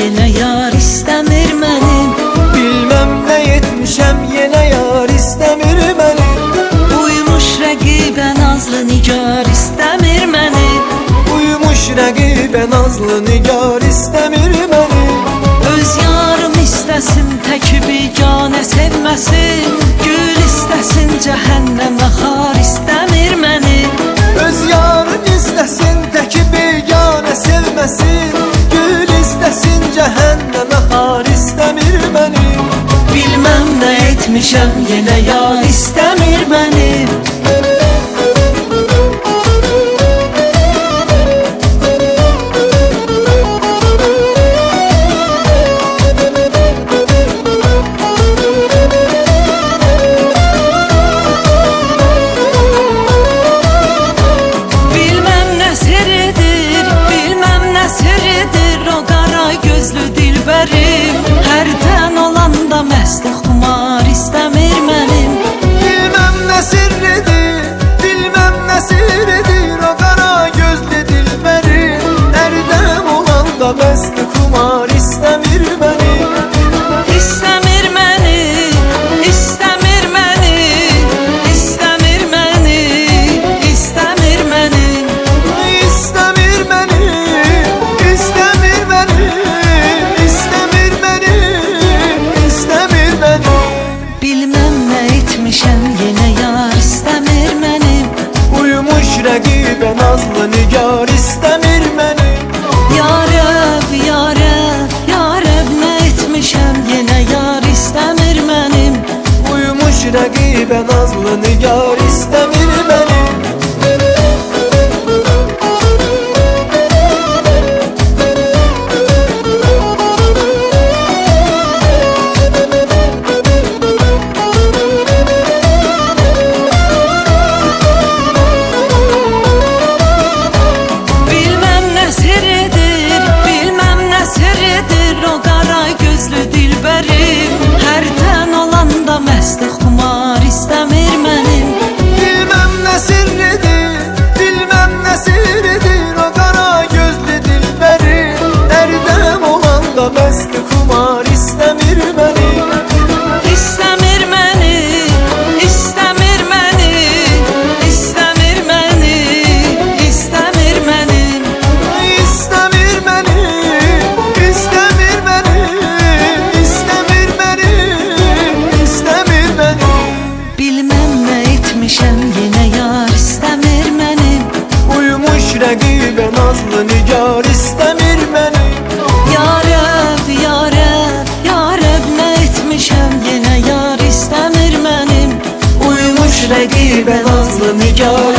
yenə yar istəmir mənim. Bilməm nə etmişəm, yenə yar istəmir məni. Uyumuş rəqibə nazlı nigar istəmir məni. Uyumuş rəqibə nazlı nigar istəmir məni. Öz yarım istəsin tək biganə sevməsin. Gül istəsin cəhənnəmə xar istəmir məni. Öz yarın istəsin tək biganə sevməsin. Gül istəsin cəhənnəmə xar istəmir məni. Bilməm nə etmişəm, yenə yar istəmir mənim. Bilməm nə sirridir, bilməm nə sirridir o qara gözlü dilbərim. Hərdən olanda məstə xumar istəmir mənim. Bilməm nə sirridir, bilməm nə sirridir o qara gözlü dilbərim. Ərdəm olanda məstə xumar istəmir məni. İstəmir məni, istəmir məni, istəmir məni, istəmir məni. İstəmir məni, istəmir məni, istəmir məni, istəmir məni. Bilməm nə etmişəm, yenə yar istəmir mənim. Uyumuş rəqibə nazlı nigar istəmir məni. Yarəb, yarəb, yarəb nə etmişəm, yenə yar istəmir mənim. Uyumuş rəqibə nazlı nigar istəmir məni. Bilməm nə sirridir, bilməm nə sirridir o qara gözlü dilbərim. Hərdən olanda məstə xumar istəmir mənim. Bilməm nə sirridir, bilməm nə sirridir o qara gözlü dilbərim. Ərdəm olanda məstə xumar istəmir məni. İstəmir məni, istəmir məni, istəmir məni, istəmir mənim. İstəmir məni, istəmir məni, istəmir məni, istəmir məni. Bilməm nə etmişəm, yenə yar istəmir mənim. Uyumuş rəqibə nazlı nigar istəmir məni. Yarəb, yarəb, yarəb nə etmişəm, yenə yar istəmir mənim. Uyumuş rəqibə nazlı nigar